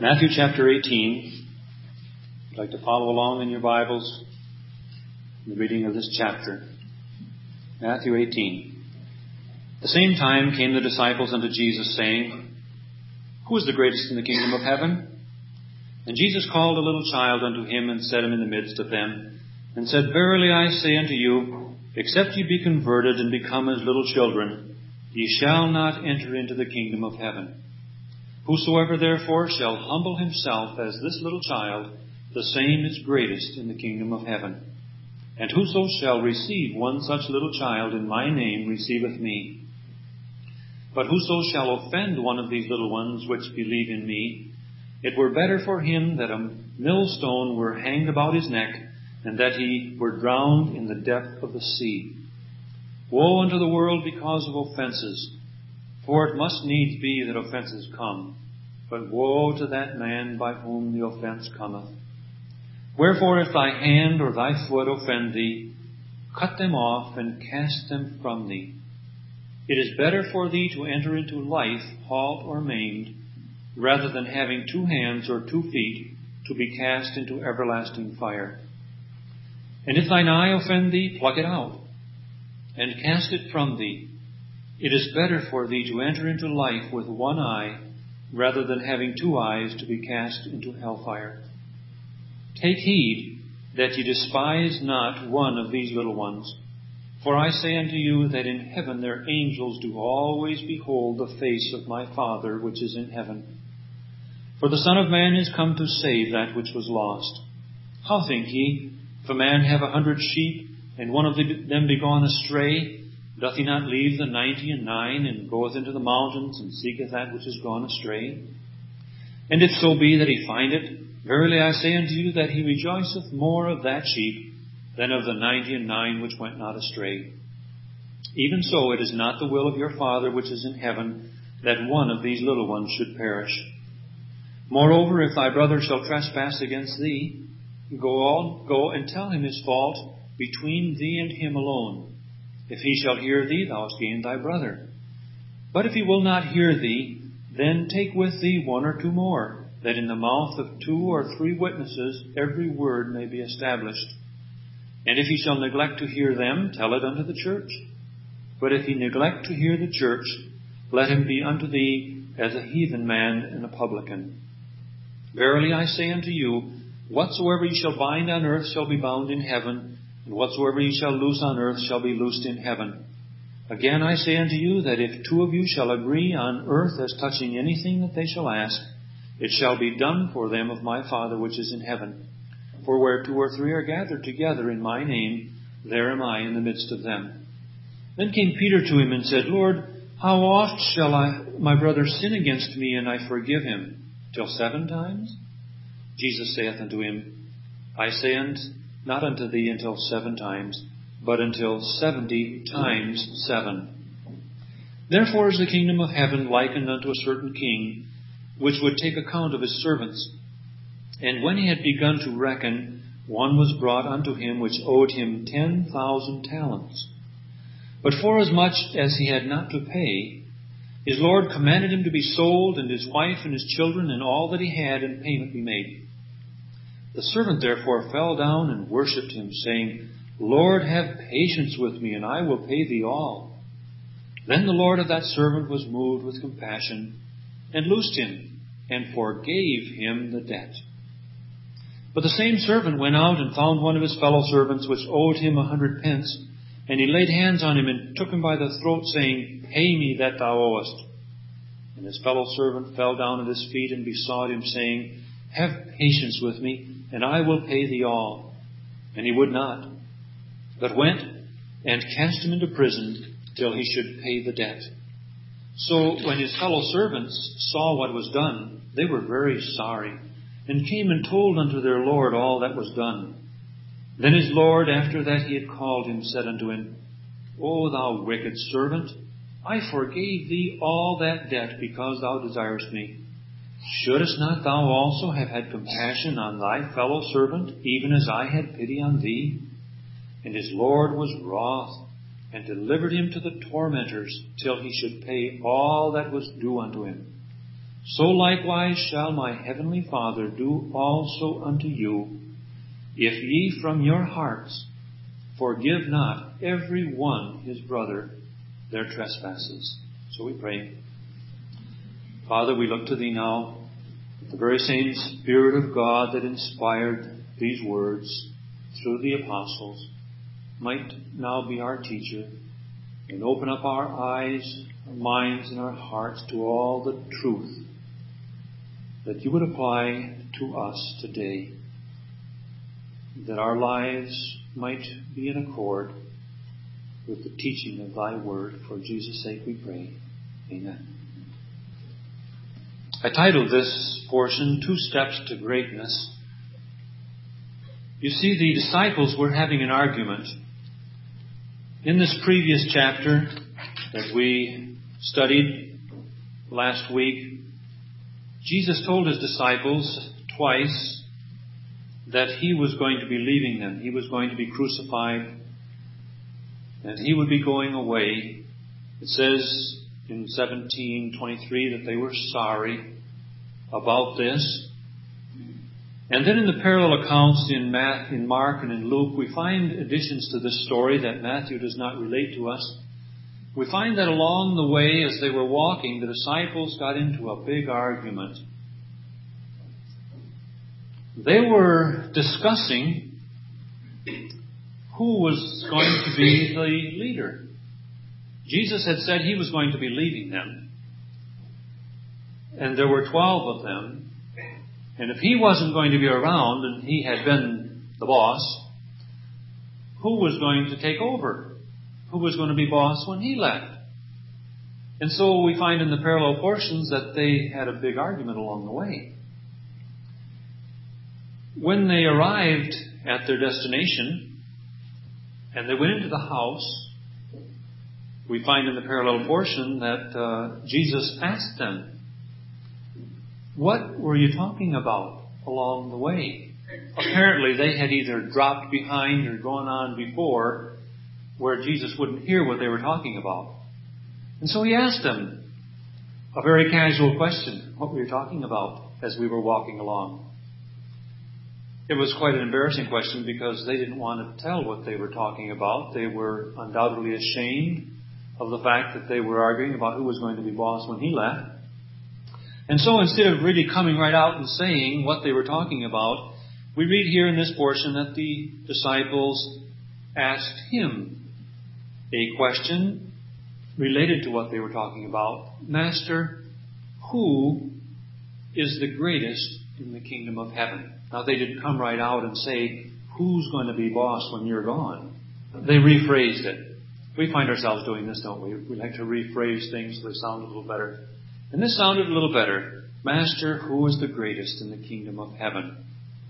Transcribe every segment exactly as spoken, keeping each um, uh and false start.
Matthew chapter eighteen. If you'd like to follow along in your Bibles, in the reading of this chapter. Matthew eighteen. At the same time came the disciples unto Jesus, saying, Who is the greatest in the kingdom of heaven? And Jesus called a little child unto him, and set him in the midst of them, and said, Verily I say unto you, except ye be converted and become as little children, ye shall not enter into the kingdom of heaven. Whosoever therefore shall humble himself as this little child, the same is greatest in the kingdom of heaven. And whoso shall receive one such little child in my name receiveth me. But whoso shall offend one of these little ones which believe in me, it were better for him that a millstone were hanged about his neck, and that he were drowned in the depth of the sea. Woe unto the world because of offenses! For it must needs be that offenses come, but woe to that man by whom the offense cometh. Wherefore if thy hand or thy foot offend thee, cut them off and cast them from thee. It is better for thee to enter into life halt or maimed, rather than having two hands or two feet to be cast into everlasting fire. And if thine eye offend thee, pluck it out, and cast it from thee. It is better for thee to enter into life with one eye, rather than having two eyes to be cast into hellfire. Take heed that ye despise not one of these little ones. For I say unto you that in heaven their angels do always behold the face of my Father which is in heaven. For the Son of Man is come to save that which was lost. How think ye, if a man have a hundred sheep, and one of them be gone astray, doth he not leave the ninety and nine, and goeth into the mountains, and seeketh that which is gone astray? And if so be that he find it, verily I say unto you that he rejoiceth more of that sheep than of the ninety and nine which went not astray. Even so it is not the will of your Father which is in heaven that one of these little ones should perish. Moreover, if thy brother shall trespass against thee, go on, go and tell him his fault between thee and him alone. If he shall hear thee, thou hast gained thy brother. But if he will not hear thee, then take with thee one or two more, that in the mouth of two or three witnesses every word may be established. And if he shall neglect to hear them, tell it unto the church. But if he neglect to hear the church, let him be unto thee as a heathen man and a publican. Verily I say unto you, whatsoever ye shall bind on earth shall be bound in heaven, and whatsoever ye shall loose on earth shall be loosed in heaven. Again I say unto you that if two of you shall agree on earth as touching anything that they shall ask, it shall be done for them of my Father which is in heaven. For where two or three are gathered together in my name, there am I in the midst of them. Then came Peter to him and said, Lord, how oft shall I, my brother sin against me, and I forgive him? Till seven times? Jesus saith unto him, I say unto not unto thee until seven times, but until seventy times seven. Therefore is the kingdom of heaven likened unto a certain king, which would take account of his servants. And when he had begun to reckon, one was brought unto him which owed him ten thousand talents. But forasmuch as he had not to pay, his Lord commanded him to be sold, and his wife and his children, and all that he had, and payment be made. The servant therefore fell down and worshipped him, saying, Lord, have patience with me, and I will pay thee all. Then the Lord of that servant was moved with compassion, and loosed him, and forgave him the debt. But the same servant went out and found one of his fellow servants, which owed him a hundred pence, and he laid hands on him, and took him by the throat, saying, Pay me that thou owest. And his fellow servant fell down at his feet, and besought him, saying, Have patience with me, and I will pay thee all. And he would not, but went and cast him into prison till he should pay the debt. So when his fellow servants saw what was done, they were very sorry, and came and told unto their Lord all that was done. Then his Lord, after that he had called him, said unto him, O thou wicked servant, I forgave thee all that debt, because thou desirest me. Shouldest not thou also have had compassion on thy fellow servant, even as I had pity on thee? And his Lord was wroth, and delivered him to the tormentors, till he should pay all that was due unto him. so likewise shall my heavenly Father do also unto you, if ye from your hearts forgive not every one his brother their trespasses. So we pray. Father, we look to Thee now. The very same Spirit of God that inspired these words through the apostles might now be our teacher and open up our eyes, our minds, and our hearts to all the truth that You would apply to us today, that our lives might be in accord with the teaching of Thy Word. For Jesus' sake we pray. Amen. I titled this portion, Two Steps to Greatness. You see, the disciples were having an argument. In this previous chapter that we studied last week, Jesus told His disciples twice that He was going to be leaving them. He was going to be crucified, and He would be going away. It says in seventeen twenty-three that they were sorry about this. And then in the parallel accounts in Matt, in Mark and in Luke, we find additions to this story that Matthew does not relate to us. We find that along the way, as they were walking, the disciples got into a big argument. They were discussing who was going to be the leader. Jesus had said He was going to be leaving them. And there were twelve of them. And if He wasn't going to be around and He had been the boss, who was going to take over? Who was going to be boss when He left? And so we find in the parallel portions that they had a big argument along the way. When they arrived at their destination and they went into the house, we find in the parallel portion that uh, Jesus asked them, what were you talking about along the way? Apparently they had either dropped behind or gone on before where Jesus wouldn't hear what they were talking about. And so He asked them a very casual question. What were you talking about as we were walking along? It was quite an embarrassing question because they didn't want to tell what they were talking about. They were undoubtedly ashamed of the fact that they were arguing about who was going to be boss when He left. And so instead of really coming right out and saying what they were talking about, we read here in this portion that the disciples asked Him a question related to what they were talking about. Master, who is the greatest in the kingdom of heaven? Now, they didn't come right out and say, who's going to be boss when you're gone? They rephrased it. We find ourselves doing this, don't we? We like to rephrase things so they sound a little better. And this sounded a little better. Master, who is the greatest in the kingdom of heaven?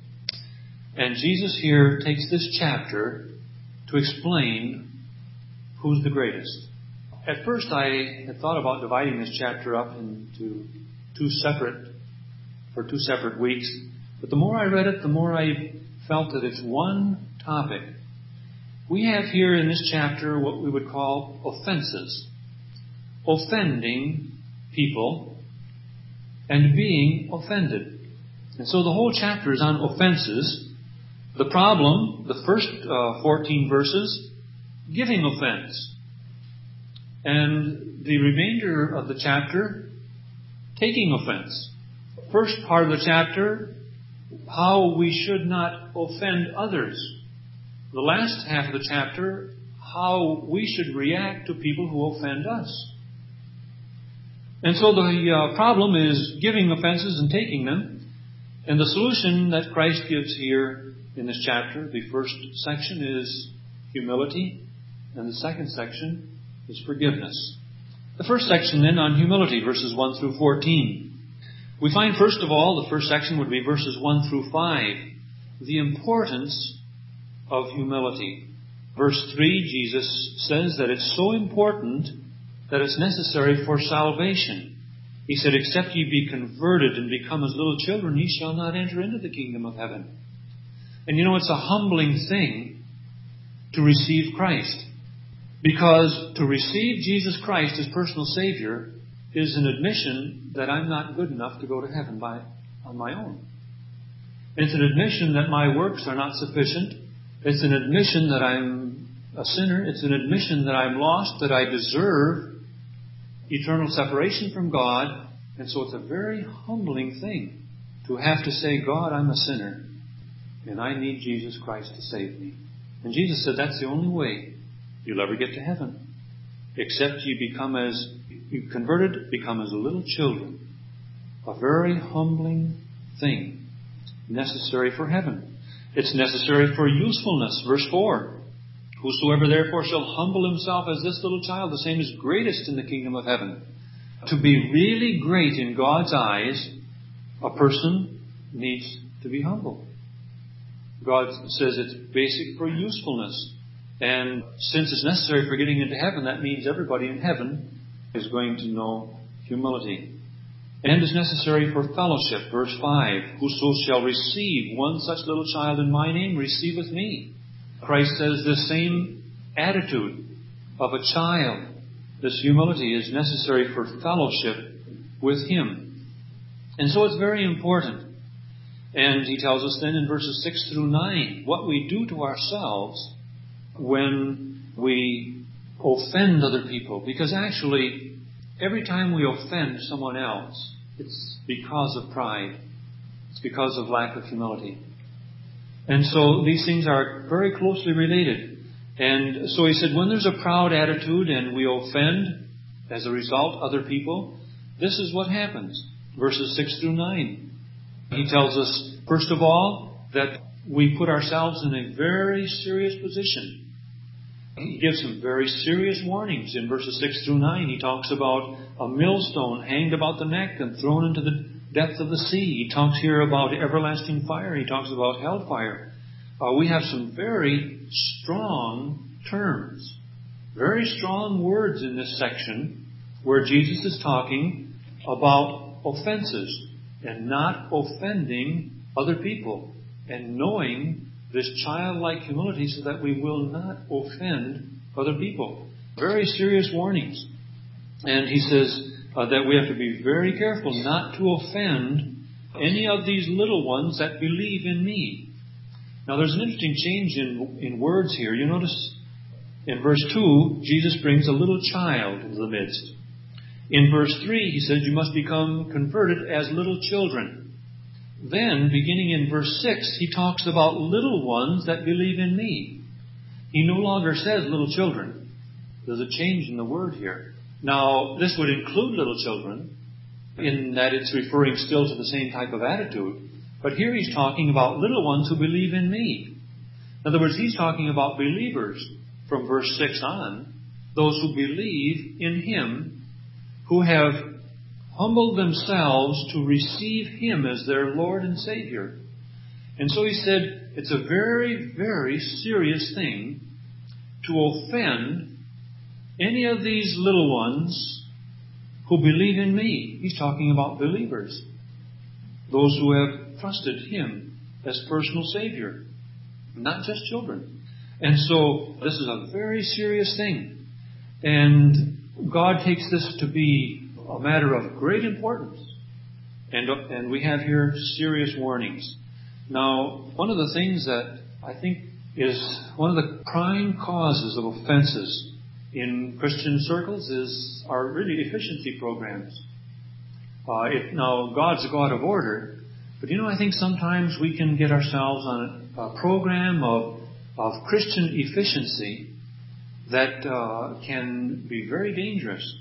And Jesus here takes this chapter to explain who's the greatest. At first I had thought about dividing this chapter up into two separate, for two separate weeks. But the more I read it, the more I felt that it's one topic. We have here in this chapter what we would call offenses. Offending people and being offended. And so the whole chapter is on offenses. The problem, the first uh, fourteen verses, giving offense. And the remainder of the chapter, taking offense. First part of the chapter, how we should not offend others. The last half of the chapter, how we should react to people who offend us. And so the uh, problem is giving offenses and taking them. And the solution that Christ gives here in this chapter, the first section is humility, and the second section is forgiveness. The first section then on humility, verses one through fourteen. We find first of all, the first section would be verses one through five, the importance of humility. Verse three, Jesus says that it's so important that it's necessary for salvation. He said, except ye be converted and become as little children, ye shall not enter into the kingdom of heaven. And you know, it's a humbling thing to receive Christ. Because to receive Jesus Christ as personal Savior is an admission that I'm not good enough to go to heaven by on my own. It's an admission that my works are not sufficient. It's an admission that I'm a sinner. It's an admission that I'm lost, that I deserve eternal separation from God. And so it's a very humbling thing to have to say, God, I'm a sinner, and I need Jesus Christ to save me. And Jesus said that's the only way you'll ever get to heaven. Except you become as, you converted, become as little children. A very humbling thing, necessary for heaven. It's necessary for usefulness. Verse four. Whosoever therefore shall humble himself as this little child, the same is greatest in the kingdom of heaven. To be really great in God's eyes, a person needs to be humble. God says it's basic for usefulness. And since it's necessary for getting into heaven, that means everybody in heaven is going to know humility. And is necessary for fellowship. Verse five. Whoso shall receive one such little child in my name receiveth me. Christ says the same attitude of a child, this humility, is necessary for fellowship with Him. And so it's very important. And He tells us then in verses six through nine what we do to ourselves when we offend other people. Because actually, every time we offend someone else, it's because of pride. It's because of lack of humility. And so these things are very closely related. And so he said, when there's a proud attitude and we offend, as a result, other people, this is what happens. Verses six through nine. He tells us, first of all, that we put ourselves in a very serious position. He gives some very serious warnings in verses six through nine. He talks about a millstone hanged about the neck and thrown into the depth of the sea. He talks here about everlasting fire. He talks about hellfire. Uh, we have some very strong terms, very strong words in this section where Jesus is talking about offenses and not offending other people and knowing this childlike humility so that we will not offend other people. Very serious warnings. And he says uh, that we have to be very careful not to offend any of these little ones that believe in me. Now there's an interesting change in, in words here. You notice in verse two, Jesus brings a little child into the midst. In verse three, he says you must become converted as little children. Then, beginning in verse six, he talks about little ones that believe in me. He no longer says little children. There's a change in the word here. Now, this would include little children, in that it's referring still to the same type of attitude. But here he's talking about little ones who believe in me. In other words, he's talking about believers from verse six on, those who believe in Him, who have humbled themselves to receive Him as their Lord and Savior. And so he said, it's a very, very serious thing to offend any of these little ones who believe in me. He's talking about believers. Those who have trusted Him as personal Savior. Not just children. And so this is a very serious thing. And God takes this to be a matter of great importance. And, and we have here serious warnings. Now, one of the things that I think is one of the prime causes of offenses in Christian circles is our really efficiency programs. Uh, if, now, God's a God of order, but you know, I think sometimes we can get ourselves on a, a program of, of Christian efficiency that uh, can be very dangerous.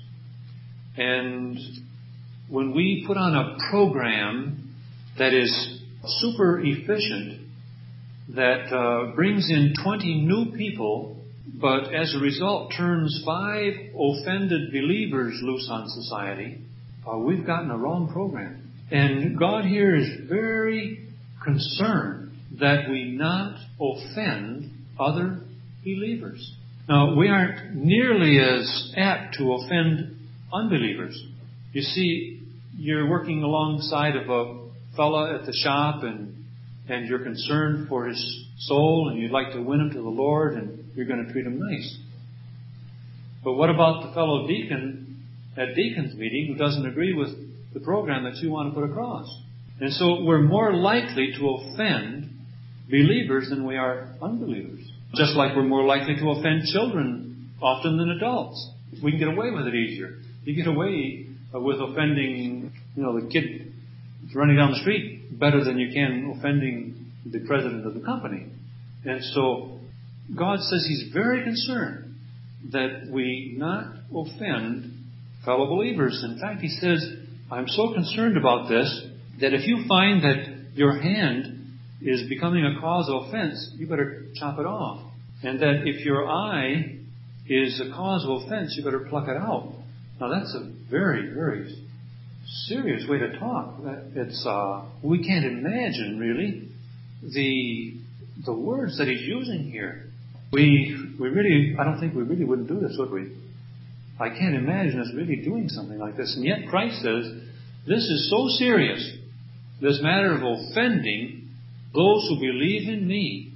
And when we put on a program that is super efficient, that uh, brings in twenty new people, but as a result turns five offended believers loose on society, uh, we've gotten a wrong program. And God here is very concerned that we not offend other believers. Now, we aren't nearly as apt to offend unbelievers. You see, you're working alongside of a fella at the shop and and you're concerned for his soul and you'd like to win him to the Lord and you're going to treat him nice. But what about the fellow deacon at deacon's meeting who doesn't agree with the program that you want to put across. And so we're more likely to offend believers than we are unbelievers. Just like we're more likely to offend children often than adults. We can get away with it easier. You get away with offending, you know, the kid running down the street better than you can offending the president of the company. And so God says He's very concerned that we not offend fellow believers. In fact, He says, I'm so concerned about this that if you find that your hand is becoming a cause of offense, you better chop it off. And that if your eye is a cause of offense, you better pluck it out. Now that's a very, very serious way to talk. It's uh, we can't imagine really the the words that He's using here. We we really I don't think we really wouldn't do this, would we? I can't imagine us really doing something like this. And yet Christ says this is so serious, this matter of offending those who believe in me,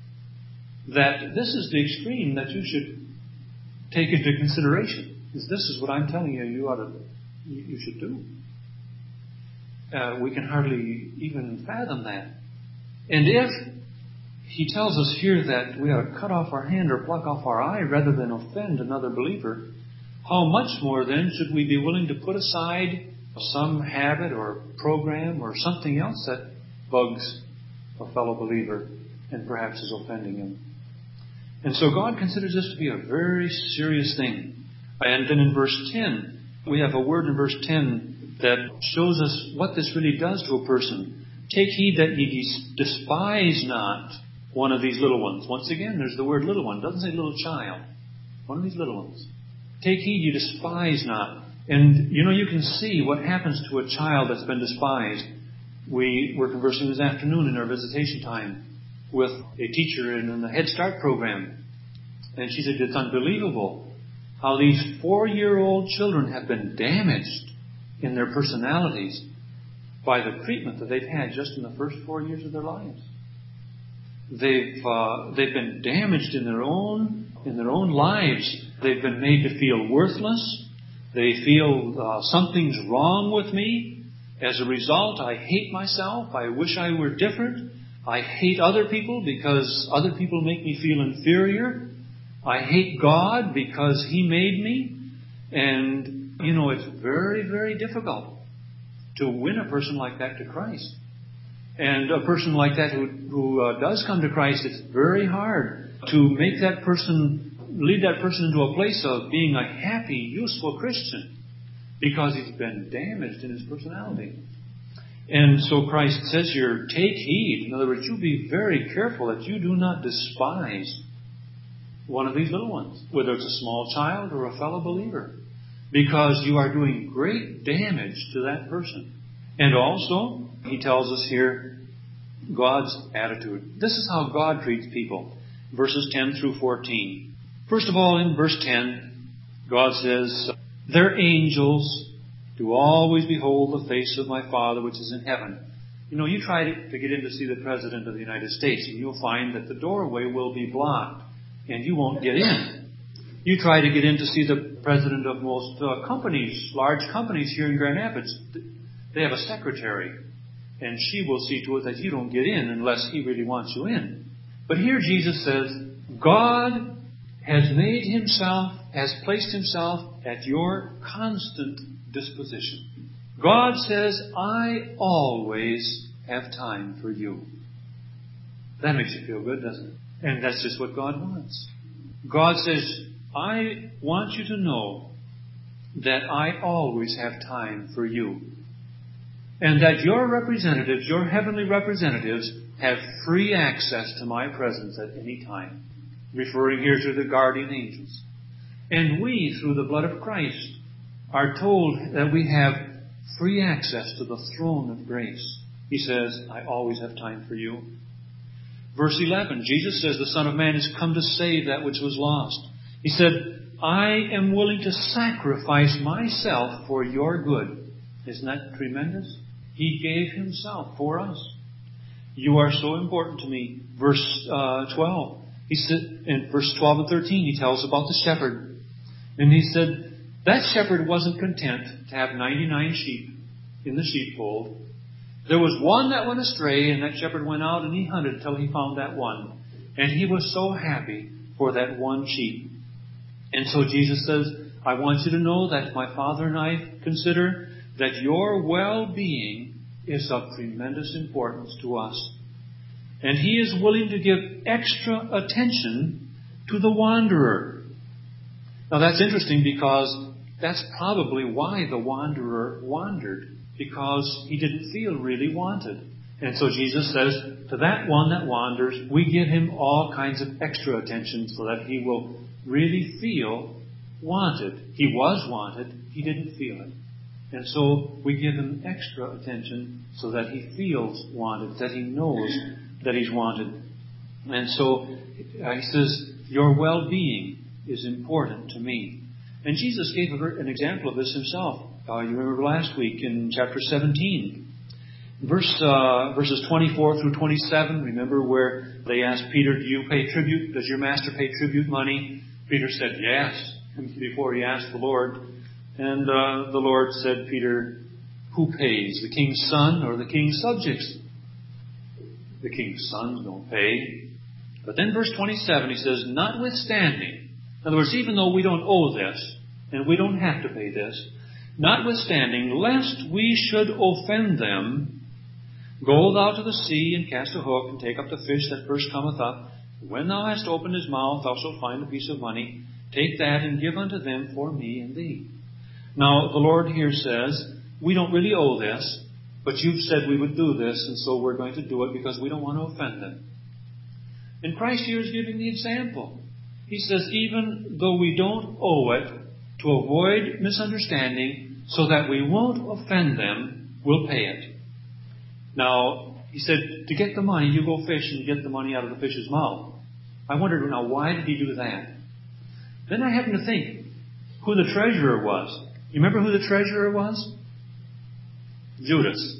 that this is the extreme that you should take into consideration. Is this is what I'm telling you you ought to you, you should do. Uh, we can hardly even fathom that. And if He tells us here that we ought to cut off our hand or pluck off our eye rather than offend another believer, how much more then should we be willing to put aside some habit or program or something else that bugs a fellow believer and perhaps is offending him? And so God considers this to be a very serious thing. And then in verse ten, we have a word in verse ten that shows us what this really does to a person. Take heed that ye despise not one of these little ones. Once again, there's the word little one. It doesn't say little child. One of these little ones. Take heed you despise not. And, you know, you can see what happens to a child that's been despised. We were conversing this afternoon in our visitation time with a teacher in, in the Head Start program. And she said it's unbelievable how these four-year-old children have been damaged in their personalities by the treatment that they've had just in the first four years of their lives. They've uh, they've been damaged in their own in their own lives. They've been made to feel worthless. They feel uh, something's wrong with me. As a result, I hate myself. I wish I were different. I hate other people because other people make me feel inferior. I hate God because He made me. And, you know, it's very, very difficult to win a person like that to Christ. And a person like that who, who uh, does come to Christ, it's very hard to make that person, lead that person into a place of being a happy, useful Christian because he's been damaged in his personality. And so Christ says here, take heed. In other words, you be very careful that you do not despise one of these little ones, whether it's a small child or a fellow believer, because you are doing great damage to that person. And also, He tells us here, God's attitude. This is how God treats people. Verses ten through fourteen. First of all, in verse ten, God says, their angels do always behold the face of my Father which is in heaven. You know, you try to get in to see the President of the United States, and you'll find that the doorway will be blocked, and you won't get in. You try to get in to see the President of most uh, companies, large companies here in Grand Rapids. They have a secretary, and she will see to it that you don't get in unless He really wants you in. But here Jesus says, God has made Himself, has placed Himself at your constant disposition. God says, I always have time for you. That makes you feel good, doesn't it? And that's just what God wants. God says, I want you to know that I always have time for you. And that your representatives, your heavenly representatives, have free access to my presence at any time. Referring here to the guardian angels. And we, through the blood of Christ, are told that we have free access to the throne of grace. He says, I always have time for you. Verse eleven, Jesus says the Son of Man has come to save that which was lost. He said, I am willing to sacrifice myself for your good. Isn't that tremendous? He gave Himself for us. You are so important to me. Verse uh, twelve. He said in verse twelve and thirteen, He tells about the shepherd. And He said, That shepherd wasn't content to have ninety-nine sheep in the sheepfold. There was one that went astray, and that shepherd went out and he hunted till he found that one. And he was so happy for that one sheep. And so Jesus says, I want you to know that my Father and I consider that your well-being is of tremendous importance to us. And He is willing to give extra attention to the wanderer. Now that's interesting because that's probably why the wanderer wandered, because he didn't feel really wanted. And so Jesus says, to that one that wanders, we give him all kinds of extra attention so that he will really feel wanted. He was wanted, he didn't feel it. And so we give him extra attention so that he feels wanted, that he knows that he's wanted. And so uh, he says, your well-being is important to me. And Jesus gave an example of this himself. Uh, you remember last week in chapter seventeen. Verse, uh, verses twenty-four through twenty-seven, remember where they asked Peter, do you pay tribute? Does your master pay tribute money? Peter said, yes, before he asked the Lord. And uh, the Lord said, Peter, who pays, the king's son or the king's subjects? The king's sons don't pay. But then verse twenty-seven, he says, notwithstanding, in other words, even though we don't owe this, and we don't have to pay this, notwithstanding, lest we should offend them, go thou to the sea, and cast a hook, and take up the fish that first cometh up. When thou hast opened his mouth, thou shalt find a piece of money. Take that, and give unto them for me and thee. Now, the Lord here says, we don't really owe this, but you've said we would do this, and so we're going to do it because we don't want to offend them. And Christ here is giving the example. He says, even though we don't owe it, to avoid misunderstanding, so that we won't offend them, we'll pay it. Now, he said, to get the money, you go fish and get the money out of the fish's mouth. I wondered, now, why did he do that? Then I happened to think who the treasurer was. You remember who the treasurer was? Judas.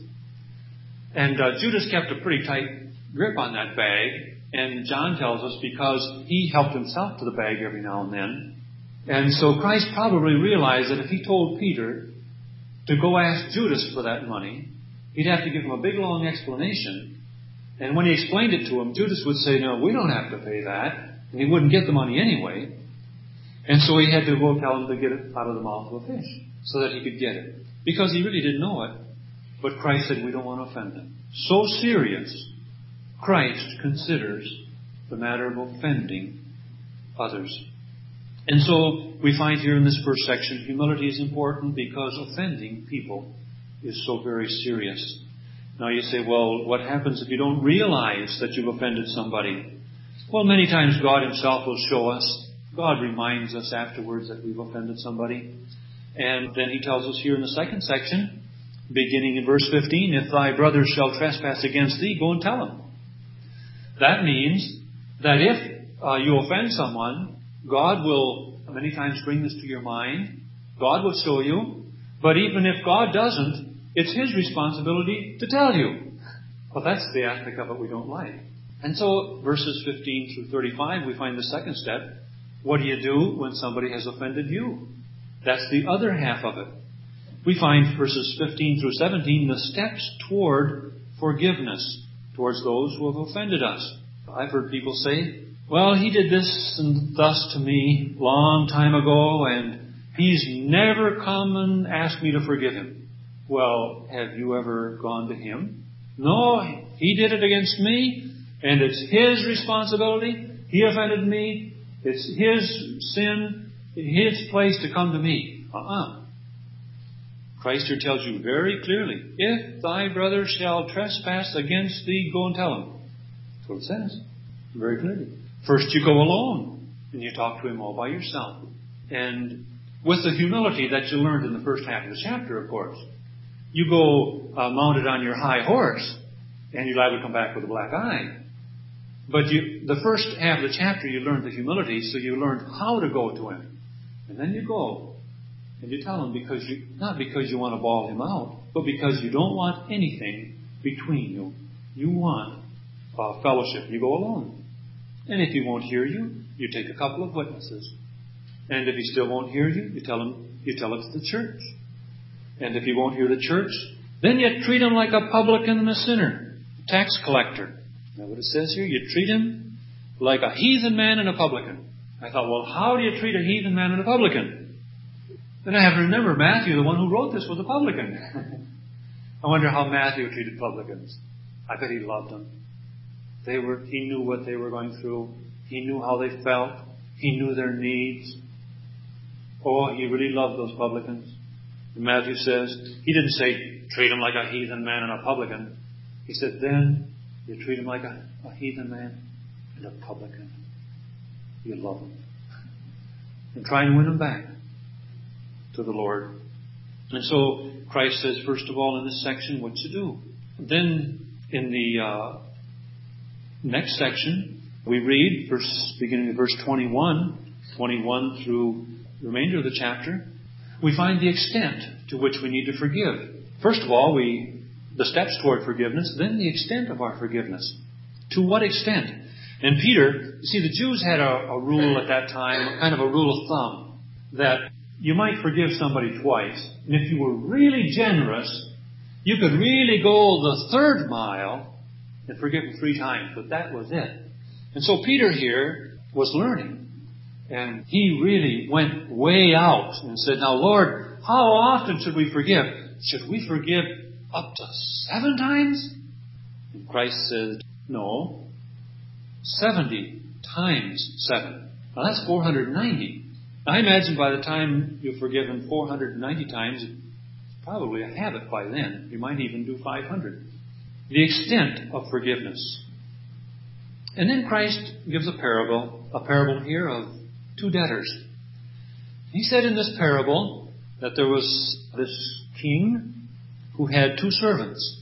And uh, Judas kept a pretty tight grip on that bag. And John tells us because he helped himself to the bag every now and then. And so Christ probably realized that if he told Peter to go ask Judas for that money, he'd have to give him a big long explanation. And when he explained it to him, Judas would say, no, we don't have to pay that. And he wouldn't get the money anyway. And so he had to go tell him to get it out of the mouth of a fish so that he could get it. Because he really didn't know it. But Christ said, we don't want to offend them. So serious, Christ considers the matter of offending others. And so we find here in this first section, humility is important because offending people is so very serious. Now you say, well, what happens if you don't realize that you've offended somebody? Well, many times God Himself will show us. God reminds us afterwards that we've offended somebody. And then He tells us here in the second section, beginning in verse fifteen, if thy brother shall trespass against thee, go and tell him. That means that if uh, you offend someone, God will many times bring this to your mind. God will show you. But even if God doesn't, it's His responsibility to tell you. Well, that's the aspect of it we don't like. And so, verses fifteen through thirty-five, we find the second step. What do you do when somebody has offended you? That's the other half of it. We find verses fifteen through seventeen, the steps toward forgiveness towards those who have offended us. I've heard people say, well, he did this and thus to me long time ago, and he's never come and asked me to forgive him. Well, have you ever gone to him? No, he did it against me, and it's his responsibility. He offended me. It's his sin, his place to come to me. Uh-uh. Christ here tells you very clearly, if thy brother shall trespass against thee, go and tell him. That's what it says. Very clearly. First you go alone, and you talk to him all by yourself. And with the humility that you learned in the first half of the chapter, of course. You go uh, mounted on your high horse, and you'll either come back with a black eye. But you, the first half of the chapter, you learned the humility, so you learned how to go to him. And then you go, and you tell him, because you, not because you want to bawl him out, but because you don't want anything between you. You want uh, fellowship. You go alone. And if he won't hear you, you take a couple of witnesses. And if he still won't hear you, you tell him, you tell it to the church. And if he won't hear the church, then you treat him like a publican and a sinner, a tax collector. Is that what it says here? You treat him like a heathen man and a publican. I thought, well, how do you treat a heathen man and a publican? Then I have to remember Matthew, the one who wrote this, was a publican. I wonder how Matthew treated publicans. I bet he loved them. They were, he knew what they were going through. He knew how they felt. He knew their needs. Oh, he really loved those publicans. And Matthew says, he didn't say, treat him like a heathen man and a publican. He said, then you treat him like a, a heathen man and a publican. You love him. And try and win him back to the Lord. And so Christ says, first of all, in this section, what to do. Then in the uh, next section, we read, verse, beginning of verse twenty-one, twenty-one through the remainder of the chapter, we find the extent to which we need to forgive. First of all, we the steps toward forgiveness, then the extent of our forgiveness. To what extent? And Peter, you see, the Jews had a, a rule at that time, kind of a rule of thumb, that you might forgive somebody twice, and if you were really generous, you could really go the third mile and forgive them three times, but that was it. And so Peter here was learning, and he really went way out and said, now Lord, how often should we forgive? Should we forgive up to seven times? And Christ said, no, seventy times seven. Now that's four hundred ninety. Now I imagine by the time you've forgiven four hundred ninety times, it's probably a habit by then. You might even do five hundred. The extent of forgiveness. And then Christ gives a parable, a parable here of two debtors. He said in this parable that there was this king who had two servants.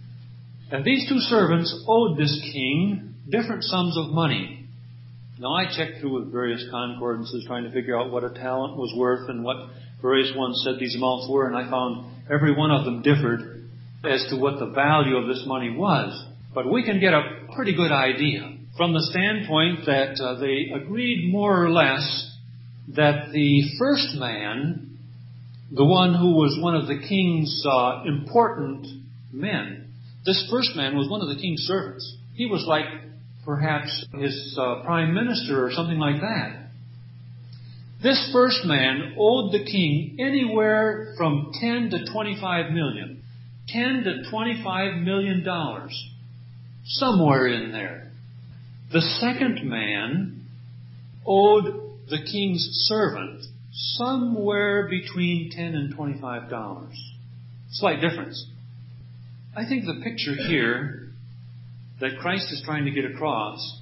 And these two servants owed this king different sums of money. Now I checked through with various concordances trying to figure out what a talent was worth and what various ones said these amounts were, and I found every one of them differed as to what the value of this money was. But we can get a pretty good idea from the standpoint that uh, they agreed more or less that the first man, the one who was one of the king's uh, important men, this first man was one of the king's servants. He was like perhaps his uh, prime minister or something like that. This first man owed the king anywhere from ten to twenty-five million. ten to twenty-five million dollars. Somewhere in there. The second man owed the king's servant somewhere between ten and twenty-five dollars. Slight difference. I think the picture here that Christ is trying to get across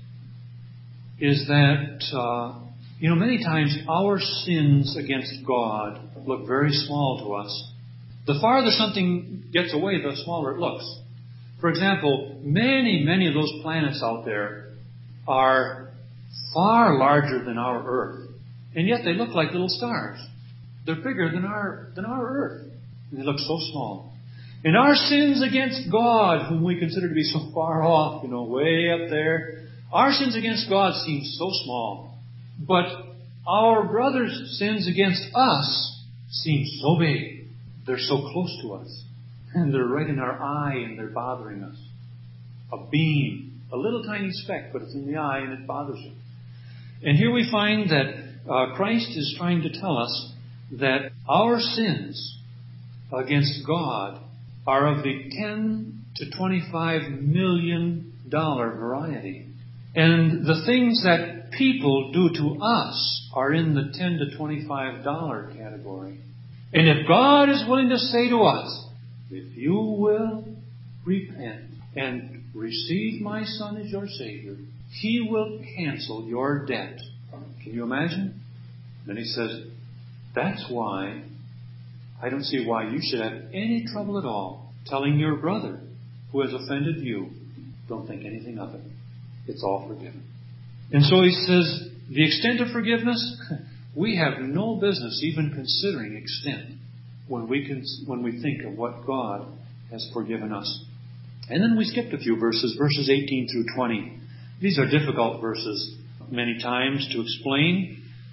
is that, uh, you know, many times our sins against God look very small to us. The farther something gets away, the smaller it looks. For example, many, many of those planets out there are far larger than our Earth. And yet they look like little stars. They're bigger than our, than our Earth. And they look so small. And our sins against God, whom we consider to be so far off, you know, way up there, our sins against God seem so small. But our brothers' sins against us seem so big. They're so close to us. And they're right in our eye and they're bothering us. A beam, a little tiny speck, but it's in the eye and it bothers us. And here we find that uh, Christ is trying to tell us that our sins against God are of the ten to twenty-five million dollar variety. And the things that people do to us are in the ten to twenty-five dollar category. And if God is willing to say to us, if you will repent and receive my Son as your Savior, He will cancel your debt. Can you imagine? Then He says, that's why I don't see why you should have any trouble at all telling your brother who has offended you, don't think anything of it. It's all forgiven. And so He says, the extent of forgiveness, we have no business even considering extent when we can, when we think of what God has forgiven us. And then we skipped a few verses, verses eighteen through twenty. These are difficult verses many times to explain.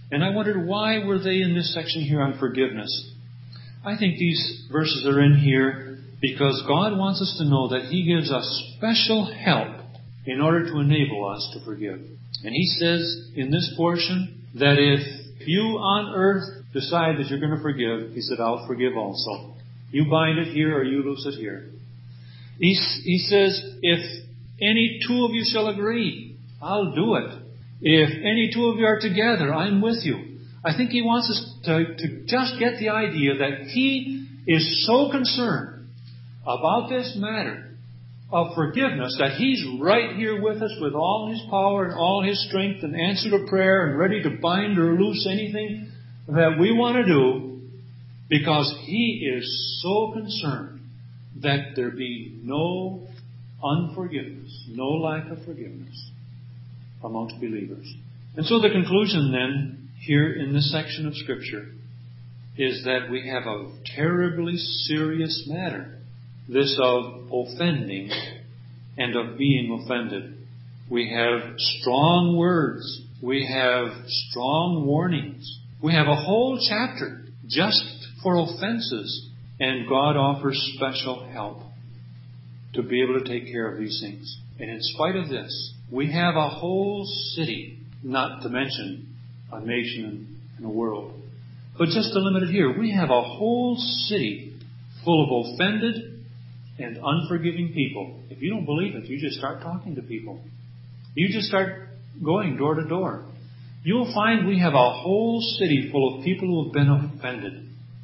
And I wondered, why were they in this section here on forgiveness? I think these verses are in here because God wants us to know that He gives us special help in order to enable us to forgive. And He says in this portion that if you on earth decide that you're going to forgive, He said, I'll forgive also. You bind it here or you loose it here. He, he says, if any two of you shall agree, I'll do it. If any two of you are together, I'm with you. I think He wants us to, to just get the idea that He is so concerned about this matter of forgiveness that He's right here with us with all His power and all His strength and answer to prayer and ready to bind or loose anything that we want to do, because He is so concerned that there be no unforgiveness, no lack of forgiveness amongst believers. And so the conclusion then, here in this section of Scripture, is that we have a terribly serious matter, this of offending and of being offended. We have strong words. We have strong warnings. We have a whole chapter just for offenses, and God offers special help to be able to take care of these things. And in spite of this, we have a whole city, not to mention a nation and a world, but just to limit it here, we have a whole city full of offended and unforgiving people. If you don't believe it, you just start talking to people. You just start going door to door. You'll find we have a whole city full of people who have been offended.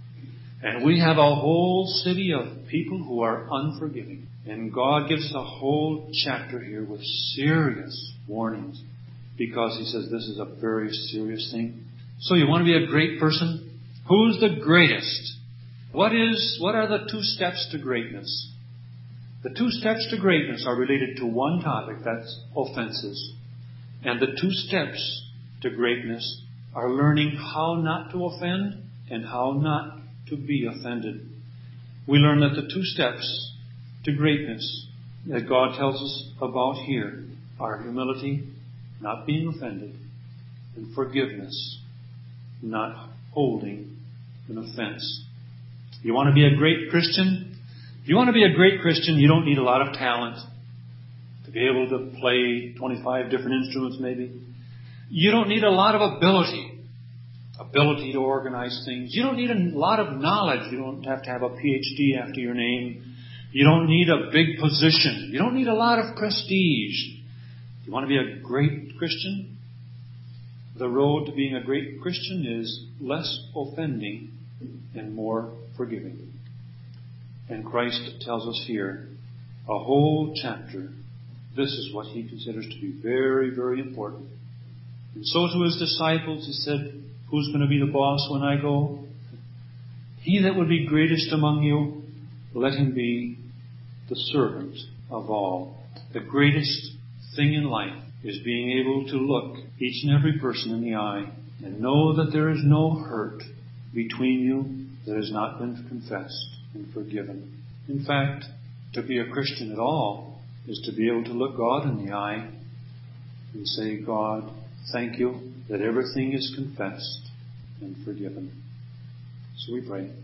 And we have a whole city of people who are unforgiving. And God gives us a whole chapter here with serious warnings, because He says this is a very serious thing. So you want to be a great person? Who's the greatest? What is, what are the two steps to greatness? The two steps to greatness are related to one topic, that's offenses. And the two steps to greatness are learning how not to offend and how not to be offended. We learn that the two steps to greatness that God tells us about here are humility, not being offended, and forgiveness, not holding an offense. You want to be a great Christian? If you want to be a great Christian, you don't need a lot of talent to be able to play twenty-five different instruments maybe. You don't need a lot of ability, ability to organize things. You don't need a lot of knowledge. You don't have to have a P H D after your name. You don't need a big position. You don't need a lot of prestige. You want to be a great Christian? The road to being a great Christian is less offending and more forgiving. And Christ tells us here a whole chapter. This is what He considers to be very, very important. And so to His disciples He said, who's going to be the boss when I go? He that would be greatest among you, let him be the servant of all. The greatest thing in life is being able to look each and every person in the eye and know that there is no hurt between you that has not been confessed and forgiven. In fact, to be a Christian at all is to be able to look God in the eye and say, God, thank you that everything is confessed and forgiven. So we pray.